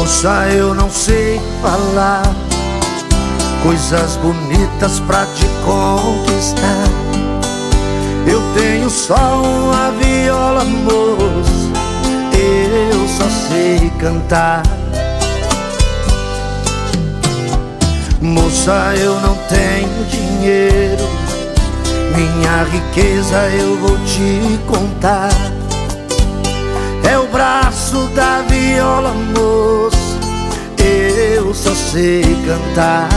Moça, eu não sei falar coisas bonitas pra te conquistar. Eu tenho só uma viola, moça, eu só sei cantar. Moça, eu não tenho dinheiro, minha riqueza eu vou te contar. É o braço da viola, moça, eu só sei cantar.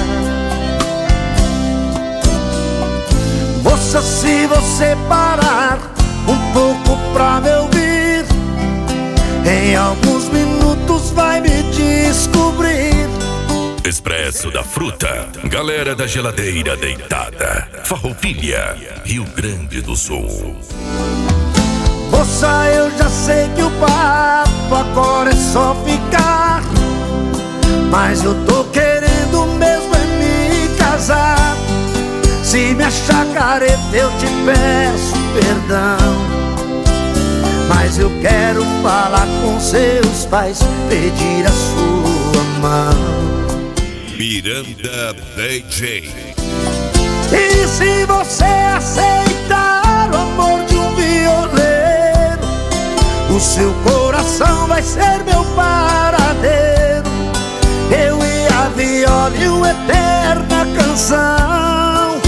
Moça, se você parar um pouco pra me ouvir, em alguns minutos vai me descobrir. Expresso da Fruta, galera da geladeira deitada, Farroupilha, Rio Grande do Sul. Moça, eu já sei que o papo agora é só ficar, mas eu tô querendo mesmo é me casar. Se me achar careta eu te peço perdão, mas eu quero falar com seus pais, pedir a sua mão. Miranda DJ. E se você aceitar o amor de um violeiro, o seu coração vai ser meu paradeiro. Eu e a viola e uma eterna canção.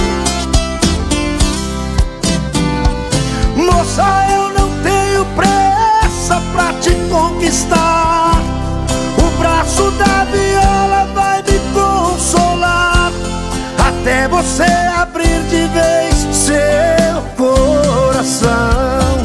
Moça, eu não tenho pressa pra te conquistar. O braço da viola vai me consolar, até você abrir de vez seu coração.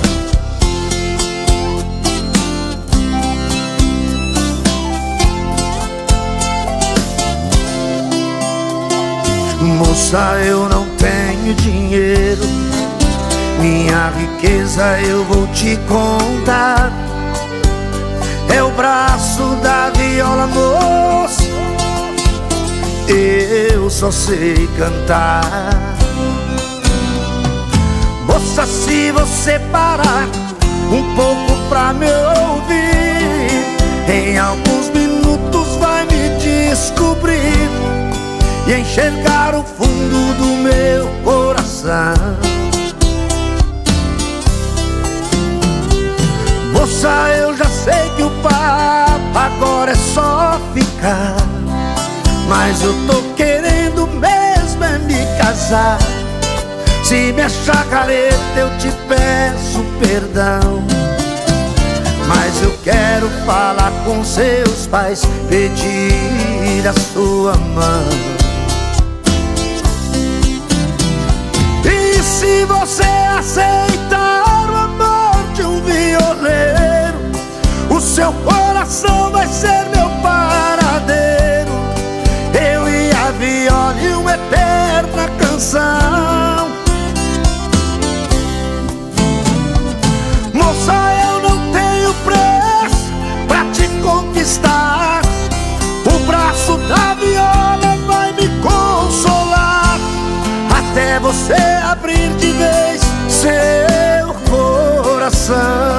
Moça, eu não tenho dinheiro, minha riqueza eu vou te contar. É o braço da viola, moça, eu só sei cantar. Moça, se você parar um pouco pra me ouvir, em alguns minutos vai me descobrir e enxergar o fundo do meu coração. Moça, eu já sei que o papo agora é só ficar, mas eu tô querendo mesmo é me casar. Se me achar careta eu te peço perdão, mas eu quero falar com seus pais, pedir a sua mão. E se você aceitar o amor de um violeiro, o seu coração vai ser meu paradeiro. Eu e a viola e uma eterna canção. Moça, eu não tenho pressa pra te conquistar. O braço da viola vai me consolar, até você abrir de vez seu coração.